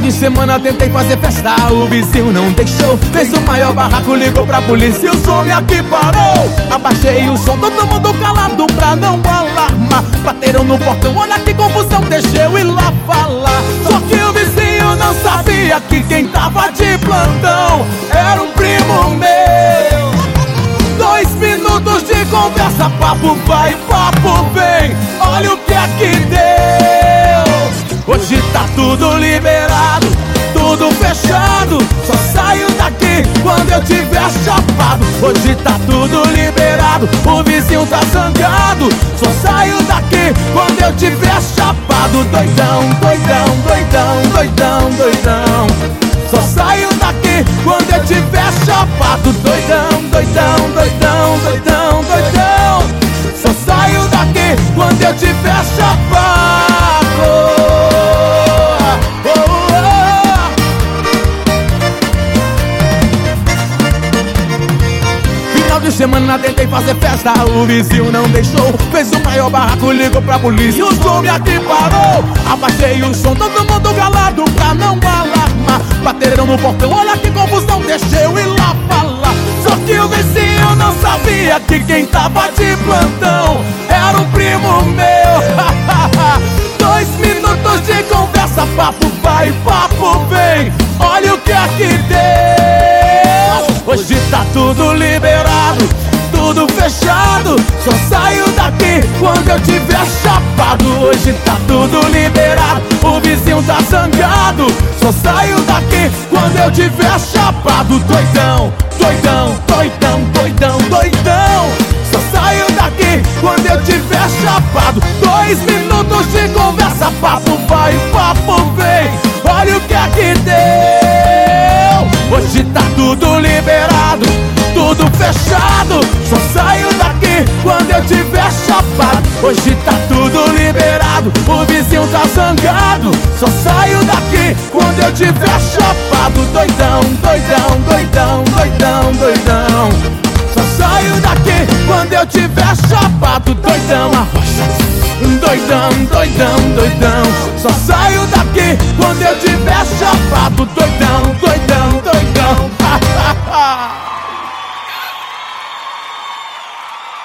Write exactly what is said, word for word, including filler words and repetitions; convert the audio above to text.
de semana tentei fazer festa, o vizinho não deixou. Fez o maior barraco, ligou pra polícia e o som aqui parou. Abaixei o som, todo mundo calado pra não alarmar. Bateram no portão, olha que confusão, deixei eu ir lá falar. Só que o vizinho não sabia que quem tava de plantão era um primo meu. Dois minutos de conversa, papo vai, papo vem. Olha o que aqui deu. Hoje tá tudo liberado, tudo fechado. Só saio daqui quando eu tiver chapado. Hoje tá tudo liberado, o vizinho tá zangado. Só saio daqui quando eu tiver chapado. Doidão, doidão, doidão, doidão, doidão. Só saio daqui quando eu tiver chapado. Doidão, doidão, doidão, doidão, doidão. Só saio daqui quando eu tiver chapado. Oh, oh. Final de semana tentei fazer festa, o vizinho não deixou. Fez o maior barraco, ligou pra polícia, o som aqui parou. Abaixei o som, todo mundo calado pra não alarmar. Bateram no portão, olha que confusão, deixei eu ir lá falar. Só que o vizinho não sabia que quem tava de plantão era um primo meu. Dois minutos de conversa, papo vai, papo vem. Olha o que aqui deu. Hoje tá tudo liberado, tudo fechado. Só saio daqui quando eu tiver chapado. Hoje tá tudo liberado, o vizinho tá zangado. Só saio daqui quando eu tiver chapado. Doidão, doidão, doidão, doidão, doidão. Só saio daqui quando eu tiver chapado. Dois minutos de conversa, papo vai, papo vem. Olha o que aqui deu. Hoje tá tudo liberado, tudo fechado. Só saio daqui quando eu tiver chapado. Hoje tá tudo liberado, o vizinho tá zangado. Só saio daqui quando eu tiver chapado. Doidão, doidão, doidão, doidão, doidão. Só saio daqui quando eu tiver chapado. Doidão, arrocha. Doidão, doidão, doidão. Só saio daqui quando eu tiver chapado. Doidão, doidão, doidão.